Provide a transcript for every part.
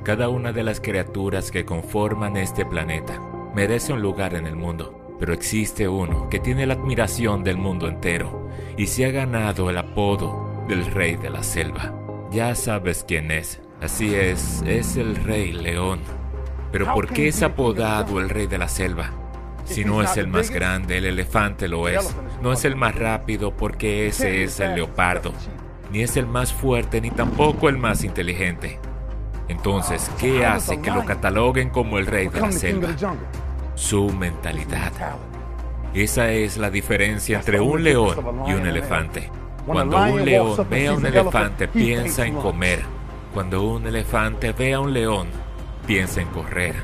Cada una de las criaturas que conforman este planeta merece un lugar en el mundo, pero existe uno que tiene la admiración del mundo entero y se ha ganado el apodo del Rey de la Selva. Ya sabes quién es. Así es el Rey León. Pero ¿por qué es apodado el Rey de la Selva? Si no es el más grande, el elefante lo es. No es el más rápido porque ese es el leopardo. Ni es el más fuerte ni tampoco el más inteligente. Entonces, ¿qué hace que lo cataloguen como el Rey de la Selva? Su mentalidad. Esa es la diferencia entre un león y un elefante. Cuando un león ve a un elefante, piensa en comer. Cuando un elefante ve a un león, piensa en correr.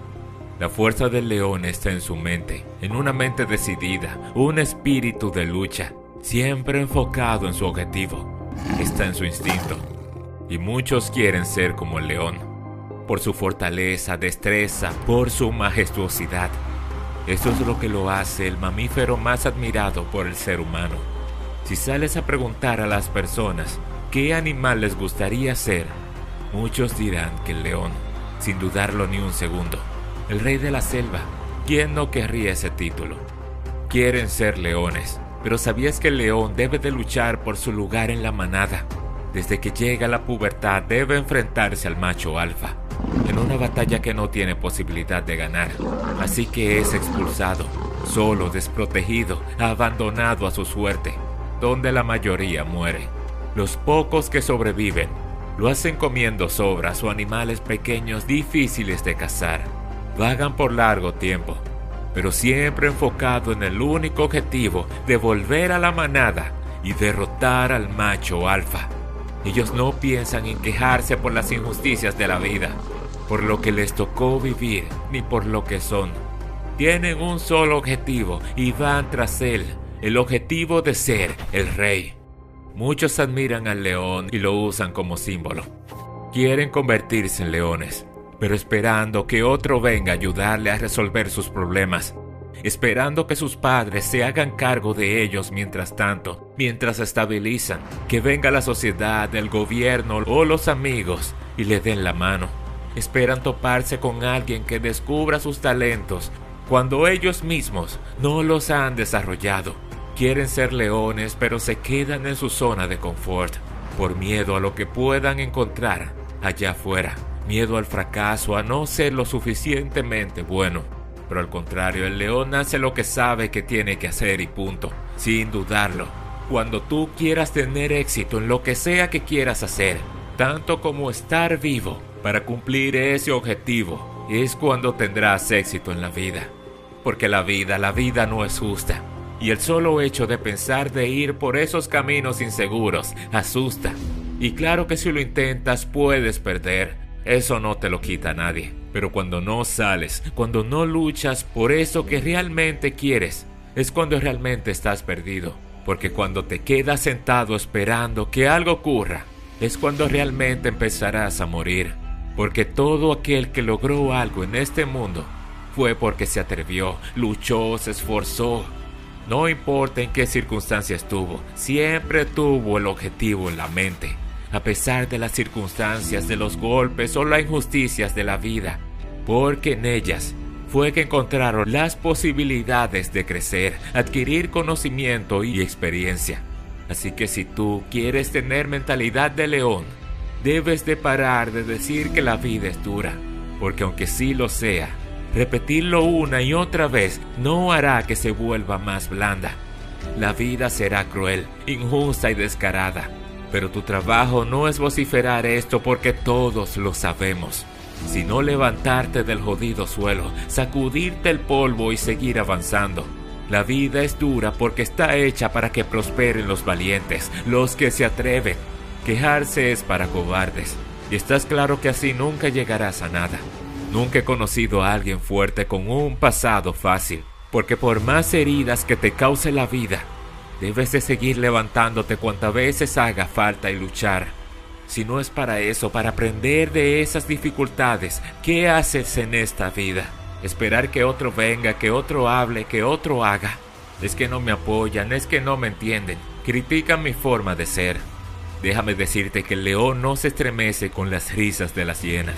La fuerza del león está en su mente, en una mente decidida, un espíritu de lucha, siempre enfocado en su objetivo. Está en su instinto. Y muchos quieren ser como el león, por su fortaleza, destreza, por su majestuosidad. Eso es lo que lo hace el mamífero más admirado por el ser humano. Si sales a preguntar a las personas qué animal les gustaría ser, muchos dirán que el león, sin dudarlo ni un segundo. El Rey de la Selva, ¿quién no querría ese título? Quieren ser leones, pero ¿sabías que el león debe de luchar por su lugar en la manada? Desde que llega la pubertad debe enfrentarse al macho alfa, en una batalla que no tiene posibilidad de ganar. Así que es expulsado, solo, desprotegido, abandonado a su suerte, donde la mayoría muere. Los pocos que sobreviven lo hacen comiendo sobras o animales pequeños difíciles de cazar. Vagan por largo tiempo, pero siempre enfocado en el único objetivo de volver a la manada y derrotar al macho alfa. Ellos no piensan en quejarse por las injusticias de la vida, por lo que les tocó vivir, ni por lo que son. Tienen un solo objetivo y van tras él, el objetivo de ser el rey. Muchos admiran al león y lo usan como símbolo. Quieren convertirse en leones, pero esperando que otro venga a ayudarle a resolver sus problemas. Esperando que sus padres se hagan cargo de ellos mientras tanto, mientras se estabilizan, que venga la sociedad, el gobierno o los amigos y le den la mano. Esperan toparse con alguien que descubra sus talentos cuando ellos mismos no los han desarrollado. Quieren ser leones, pero se quedan en su zona de confort, por miedo a lo que puedan encontrar allá afuera. Miedo al fracaso, a no ser lo suficientemente bueno. Pero al contrario, el león hace lo que sabe que tiene que hacer y punto, sin dudarlo. Cuando tú quieras tener éxito en lo que sea que quieras hacer, tanto como estar vivo para cumplir ese objetivo, es cuando tendrás éxito en la vida. Porque la vida no es justa. Y el solo hecho de pensar de ir por esos caminos inseguros asusta. Y claro que si lo intentas puedes perder. Eso no te lo quita nadie. Pero cuando no sales, cuando no luchas por eso que realmente quieres, es cuando realmente estás perdido. Porque cuando te quedas sentado esperando que algo ocurra, es cuando realmente empezarás a morir. Porque todo aquel que logró algo en este mundo fue porque se atrevió, luchó, se esforzó. No importa en qué circunstancia estuvo, siempre tuvo el objetivo en la mente. A pesar de las circunstancias, de los golpes o las injusticias de la vida, porque en ellas fue que encontraron las posibilidades de crecer, adquirir conocimiento y experiencia. Así que si tú quieres tener mentalidad de león, debes de parar de decir que la vida es dura, porque aunque sí lo sea, repetirlo una y otra vez no hará que se vuelva más blanda. La vida será cruel, injusta y descarada. Pero tu trabajo no es vociferar esto porque todos lo sabemos, sino levantarte del jodido suelo, sacudirte el polvo y seguir avanzando. La vida es dura porque está hecha para que prosperen los valientes, los que se atreven. Quejarse es para cobardes, y estás claro que así nunca llegarás a nada. Nunca he conocido a alguien fuerte con un pasado fácil, porque por más heridas que te cause la vida, debes de seguir levantándote cuantas veces haga falta y luchar. Si no es para eso, para aprender de esas dificultades, ¿qué haces en esta vida? Esperar que otro venga, que otro hable, que otro haga. Es que no me apoyan, es que no me entienden, critican mi forma de ser. Déjame decirte que el león no se estremece con las risas de las hienas.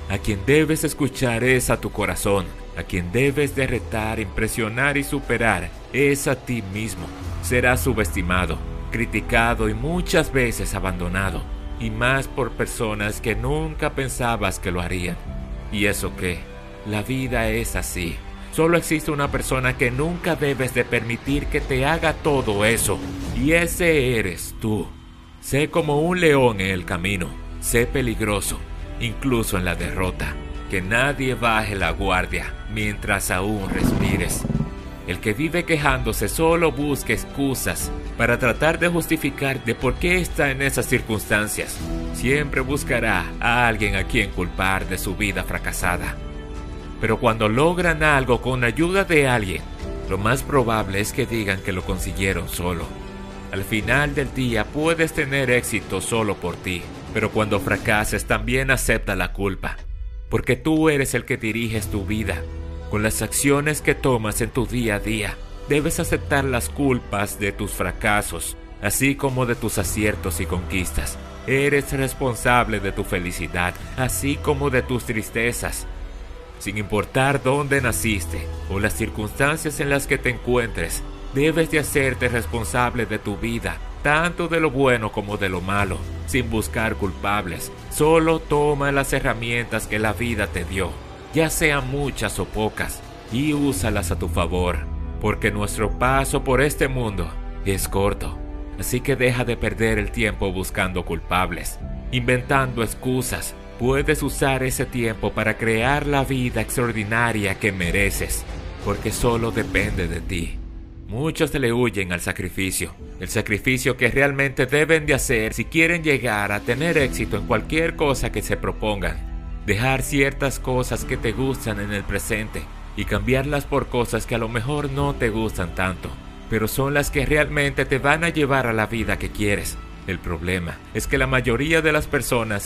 A quien debes escuchar es a tu corazón. A quien debes de retar, impresionar y superar es a ti mismo. Serás subestimado, criticado y muchas veces abandonado. Y más por personas que nunca pensabas que lo harían. ¿Y eso qué? La vida es así. Solo existe una persona que nunca debes de permitir que te haga todo eso. Y ese eres tú. Sé como un león en el camino. Sé peligroso, incluso en la derrota. Que nadie baje la guardia mientras aún respires. El que vive quejándose solo busca excusas para tratar de justificar de por qué está en esas circunstancias. Siempre buscará a alguien a quien culpar de su vida fracasada. Pero cuando logran algo con ayuda de alguien, lo más probable es que digan que lo consiguieron solo. Al final del día puedes tener éxito solo por ti, pero cuando fracases también acepta la culpa, porque tú eres el que diriges tu vida. Con las acciones que tomas en tu día a día, debes aceptar las culpas de tus fracasos, así como de tus aciertos y conquistas. Eres responsable de tu felicidad, así como de tus tristezas. Sin importar dónde naciste o las circunstancias en las que te encuentres, debes de hacerte responsable de tu vida, tanto de lo bueno como de lo malo, sin buscar culpables. Solo toma las herramientas que la vida te dio, ya sean muchas o pocas, y úsalas a tu favor, porque nuestro paso por este mundo es corto. Así que deja de perder el tiempo buscando culpables, inventando excusas. Puedes usar ese tiempo para crear la vida extraordinaria que mereces, porque solo depende de ti. Muchos le huyen al sacrificio, el sacrificio que realmente deben de hacer si quieren llegar a tener éxito en cualquier cosa que se propongan. Dejar ciertas cosas que te gustan en el presente y cambiarlas por cosas que a lo mejor no te gustan tanto, pero son las que realmente te van a llevar a la vida que quieres. El problema es que la mayoría de las personas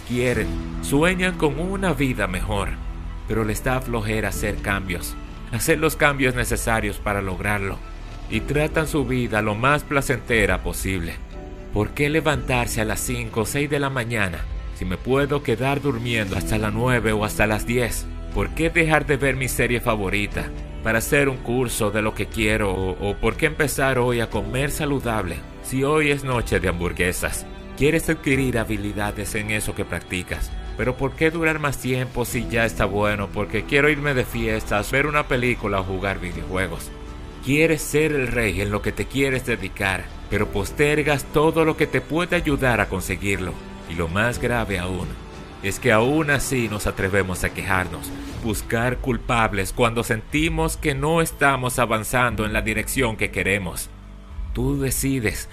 sueñan con una vida mejor, pero les da flojera hacer cambios, hacer los cambios necesarios para lograrlo, y tratan su vida lo más placentera posible. ¿Por qué levantarse a las 5 o 6 de la mañana si me puedo quedar durmiendo hasta las 9 o hasta las 10? ¿Por qué dejar de ver mi serie favorita para hacer un curso de lo que quiero? ¿O por qué empezar hoy a comer saludable si hoy es noche de hamburguesas? Quieres adquirir habilidades en eso que practicas, pero ¿por qué durar más tiempo si ya está bueno? Porque quiero irme de fiestas, ver una película o jugar videojuegos. Quieres ser el rey en lo que te quieres dedicar, pero postergas todo lo que te puede ayudar a conseguirlo. Y lo más grave aún, es que aún así nos atrevemos a quejarnos, buscar culpables cuando sentimos que no estamos avanzando en la dirección que queremos. Tú decides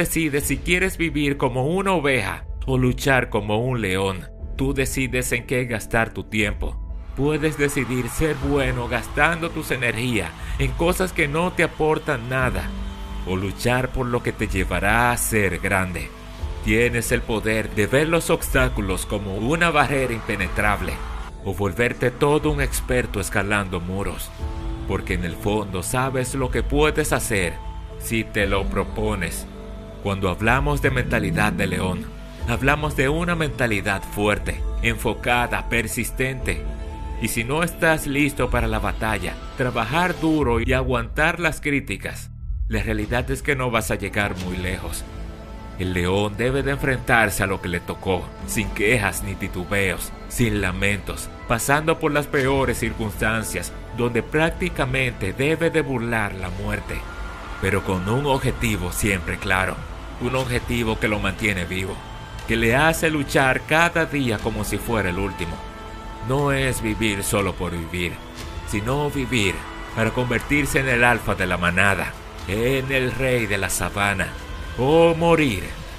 si quieres vivir como una oveja o luchar como un león. Tú decides en qué gastar tu tiempo. Puedes decidir ser bueno gastando tus energías en cosas que no te aportan nada, o luchar por lo que te llevará a ser grande. Tienes el poder de ver los obstáculos como una barrera impenetrable, o volverte todo un experto escalando muros, porque en el fondo sabes lo que puedes hacer si te lo propones. Cuando hablamos de mentalidad de león, hablamos de una mentalidad fuerte, enfocada, persistente. Y si no estás listo para la batalla, trabajar duro y aguantar las críticas, la realidad es que no vas a llegar muy lejos. El león debe de enfrentarse a lo que le tocó, sin quejas ni titubeos, sin lamentos, pasando por las peores circunstancias, donde prácticamente debe de burlar la muerte, pero con un objetivo siempre claro, un objetivo que lo mantiene vivo, que le hace luchar cada día como si fuera el último. No es vivir solo por vivir, sino vivir para convertirse en el alfa de la manada, en el rey de la sabana, o morir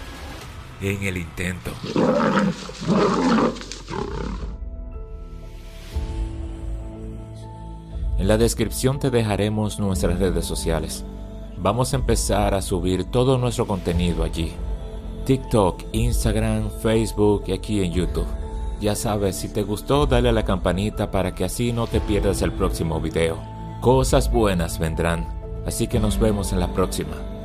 en el intento. En la descripción te dejaremos nuestras redes sociales. Vamos a empezar a subir todo nuestro contenido allí. TikTok, Instagram, Facebook y aquí en YouTube. Ya sabes, si te gustó, dale a la campanita para que así no te pierdas el próximo video. Cosas buenas vendrán, así que nos vemos en la próxima.